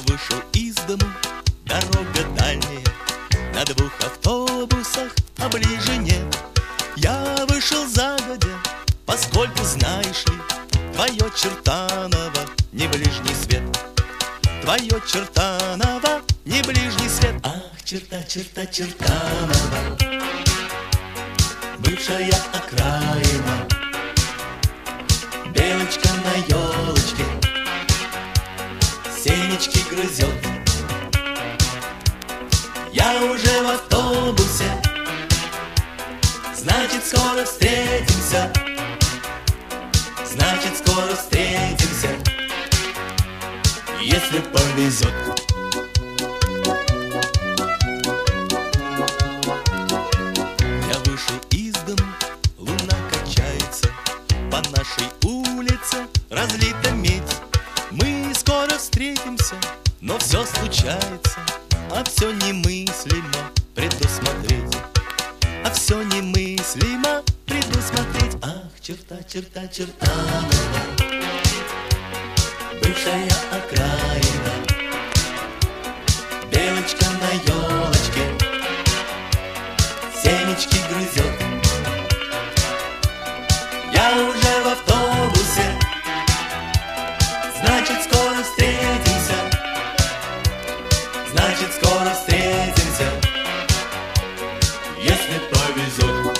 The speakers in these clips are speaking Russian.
вышел из дому, дорога дальняя, на двух автобусах, а ближе нет. Я вышел загодя, поскольку, знаешь ли, твое Чертаново не ближний свет. Твое Чертаново не ближний свет. Ах, черта, черта, Чертаново, бывшая окраина, белочка на елочке семечки грызет. Я уже в автобусе, значит, скоро встретимся. Значит, скоро встретимся, если повезет. Я вышел из дому, луна качается, по нашей улице разлита медь. Мы скоро встретимся, но все случается, а все немыслимо предусмотреть. А все немыслимо предусмотреть. Ах, черта, черта, Чертаново, бывшая окраина, белочка на елочке семечки грызет. Я уже в автобусе, значит, скоро встретимся. Значит, скоро встретимся, если повезет.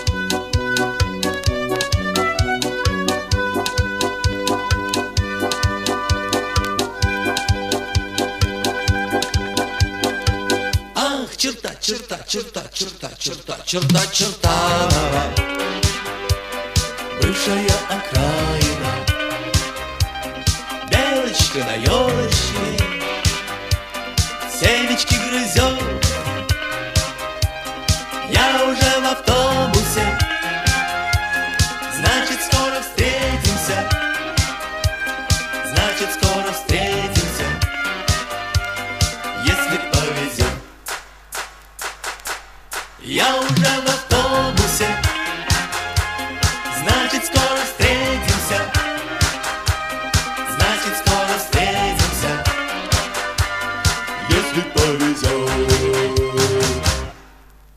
Ах, черта, черта, черта, черта, черта, черта, Чертаново, бывшая окраина,